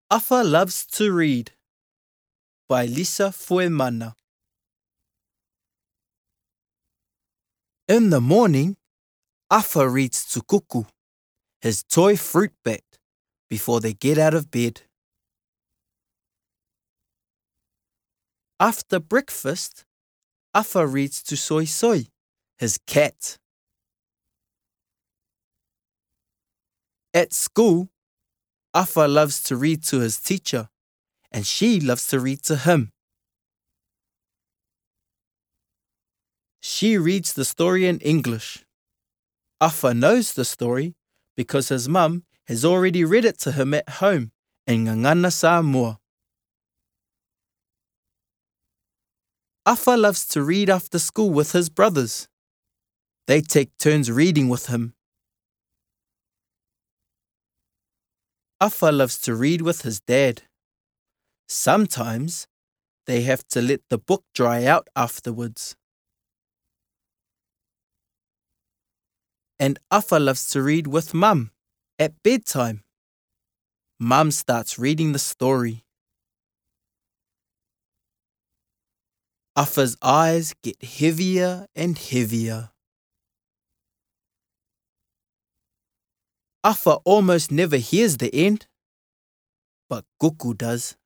Afa Loves to Read by Lisa Fuemana. In the morning, Afa reads to Kuku, his toy fruit bat, before they get out of bed. After breakfast, Afa reads to Soy Soy, his cat. At school, Afa loves to read to his teacher, and she loves to read to him. She reads the story in English. Afa knows the story because his mum has already read it to him at home in Ngangana Samoa. Afa loves to read after school with his brothers. They take turns reading with him. Afa loves to read with his dad. Sometimes they have to let the book dry out afterwards. And Afa loves to read with Mum at bedtime. Mum starts reading the story. Afa's eyes get heavier and heavier. Afa almost never hears the end, but Kuku does.